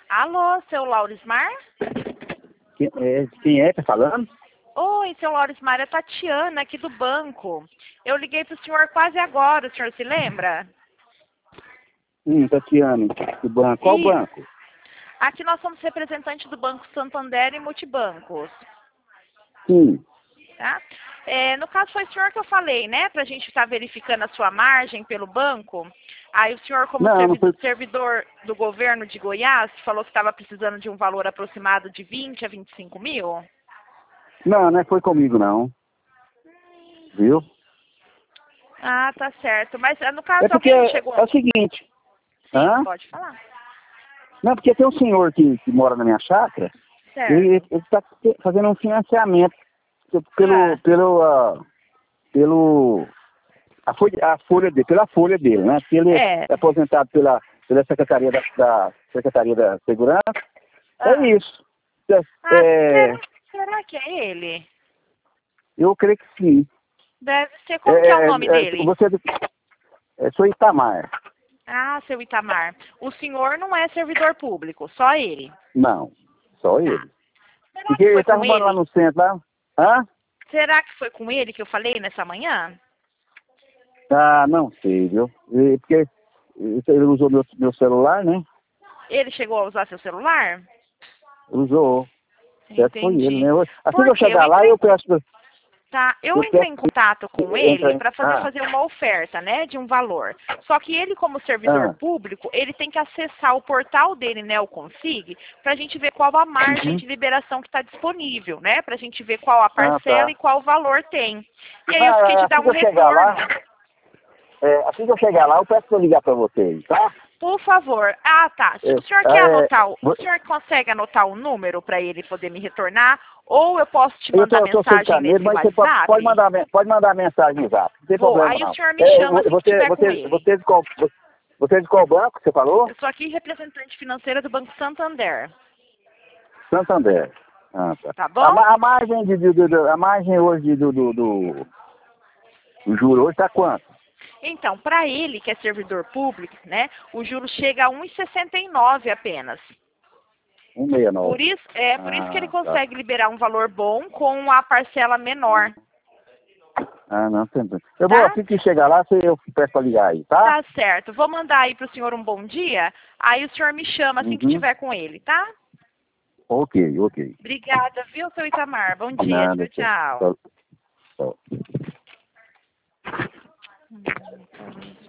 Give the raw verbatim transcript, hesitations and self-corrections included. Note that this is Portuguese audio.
Alô, seu Laurismar? Quem é, quem é que tá falando? Oi, seu Laurismar, é Tatiana aqui do banco. Eu liguei pro senhor quase agora, o senhor se lembra? Hum, Tatiana, do banco. Qual Isso. banco? Aqui nós somos representantes do Banco Santander e Multibancos, Sim. tá? É, no caso foi o senhor que eu falei, né? Pra gente estar verificando a sua margem pelo banco. Aí o senhor, como Não, não servidor, foi. servidor do governo de Goiás, falou que estava precisando de um valor aproximado de vinte a vinte e cinco mil? Não, não foi comigo, não. Viu? Ah, tá certo. Mas no caso É porque alguém chegou... é o seguinte. Sim, Hã? pode falar. Não, porque tem um senhor que, que mora na minha chácara e ele Certo. está fazendo um financiamento pelo, Ah, pelo, ah, pelo, a folha, a folha dele, pela folha dele, né? Porque ele é. é aposentado pela, pela Secretaria da, da Secretaria da Segurança. É Ah, isso. É, ah é, será, será que é ele? eu creio que sim. Deve ser. É, Como que é o é, nome é, dele? você, é, sou Itamar. Ah, seu Itamar. O senhor não é servidor público, só ele. Não, só Tá. ele. Será Porque que ele foi tá com arrumando lá ele? no centro, lá. Hã? Será que foi com ele que eu falei nessa manhã? Ah, não sei, viu? E- Porque ele usou meu, meu celular, né? Ele chegou a usar seu celular? Usou. Certo, foi ele, Entendi. né? Eu- Assim que eu Porque eu chegar lá, entrei, eu peço, pra- tá, eu eu entrei peço em contato com que entra ele em... para fazer Ah, fazer uma oferta, né, de um valor. Só que ele, como servidor ah, público, ele tem que acessar o portal dele, né, o Config, para a gente ver qual a margem uhum. de liberação que está disponível, né, para a gente ver qual a Ah, parcela tá. e qual valor tem. E aí eu Ah, fiquei é, de dar assim um que eu chegar retorno. lá, é, assim que eu chegar lá, eu peço pra eu ligar pra vocês, tá? Por favor. Ah, tá. É, O senhor quer é, anotar, o o vo- senhor consegue anotar o número para ele poder me retornar? Ou eu posso te eu tô, mandar eu tô sem mensagem canedo, nesse mas você pode, pode WhatsApp? mandar, men- pode mandar mensagem no zap, não tem Vou. problema Aí o não. senhor me É, chama vo- assim que você, tiver com você, ele. você, é de qual, você é de qual banco, você falou? Eu sou aqui representante financeira do Banco Santander. Santander. Ah, tá. Tá A, bom? ma- a margem de, de- de- de- a margem hoje do, do, do, do juro hoje tá quanto? Então, para ele, que é servidor público, né, o juro chega a um vírgula sessenta e nove apenas. um vírgula sessenta e Por nove. isso, é por isso que ele Ah, tá. consegue liberar um valor bom com a parcela menor, Ah, não, tem. Eu vou, tá? assim que chegar lá, você- eu peço pra ligar aí, tá? Tá certo. Vou mandar aí pro senhor um bom dia. Aí o senhor me chama assim que Uhum. tiver com ele, tá? Ok, ok. Obrigada, viu, seu Itamar? Bom De dia. nada, Tchau, tchau. tchau. Tchau. Hum,